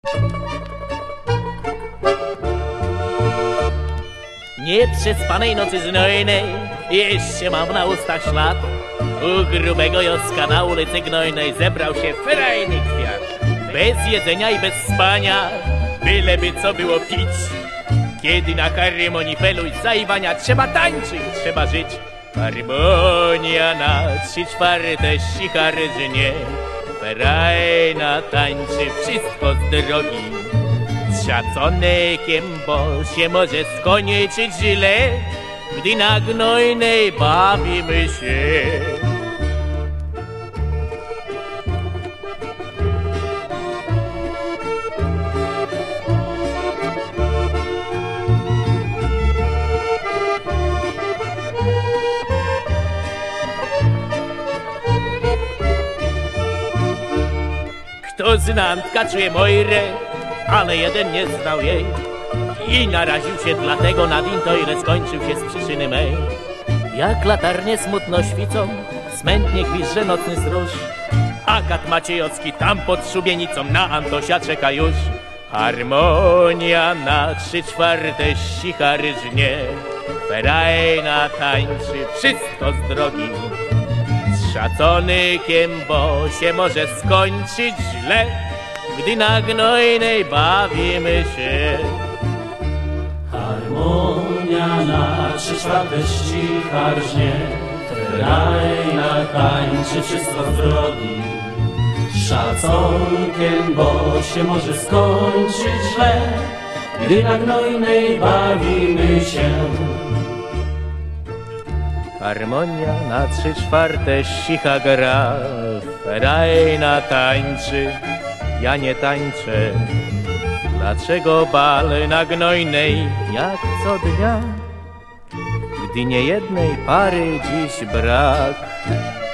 Nieprzespanej nocy znojnej jeszcze mam na ustach ślad. U grubego Joska na ulicy Gnojnej zebrał się fajny kwiat. Bez jedzenia i bez spania, byleby co było pić. Kiedy na harmonii feluj zaiwania, trzeba tańczyć, trzeba żyć. Harmonia na 3/4 ścicharnie, ferajna tańczy wszystko z drogi. Z szacunekiem, bo się może skończyć źle, gdy na Gnojnej bawimy się. Kto zna Tkaczyję Mojrę, ale jeden nie znał jej i naraził się dlatego na winto, ile skończył się z przyczyny mej. Jak latarnie smutno świcą, smętnie gwizdże nocny stróż, a kat Maciejowski tam pod szubienicą na Antosia czeka już. Harmonia na 3/4 ścicharnie, ferajna tańczy wszystko z drogi. Z szacunekiem, bo się może skończyć źle, gdy na Gnojnej bawimy się. Harmonia na 3/4 ścicharnie, ferajna tańczy wszystko z drogi. Z szacunkiem, bo się może skończyć źle, gdy na Gnojnej bawimy się. Harmonia na 3/4 ścicha gra, ferajna tańczy, ja nie tańczę. Dlaczego bal na Gnojnej jak co dnia, gdy niejednej pary dziś brak?